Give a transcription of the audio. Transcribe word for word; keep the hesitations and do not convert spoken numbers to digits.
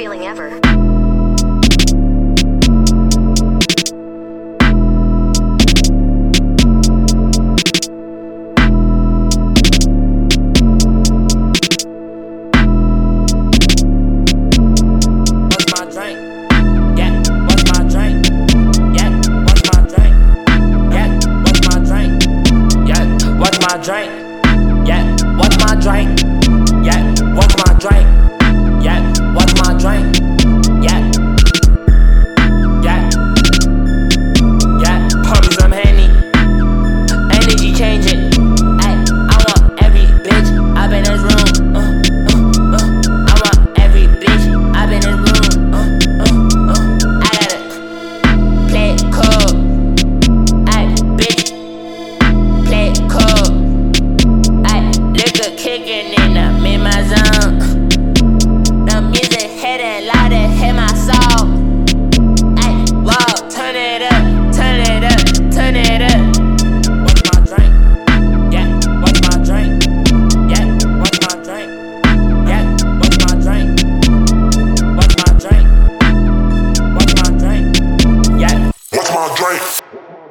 feeling ever. Drink, yeah, what's my drink? Yeah, what's my drink? Yeah, what's my drink? Yeah, yeah, yeah, pour me some Henny, energy changing. Ay, I want every bitch up in this room. Uh, uh, uh. I want every bitch up in this room. Uh, uh, uh. I gotta play it cool. Ay, bitch, play it cool. Kicking in, I'm in my zone. The music hitting louder, hit my soul. Ay, whoa, turn it up, turn it up, turn it up. What's my drink? Yeah, what's my drink? Yeah, what's my drink? Yeah, what's my drink? What's my drink? What's my drink? Yeah, what's my drink?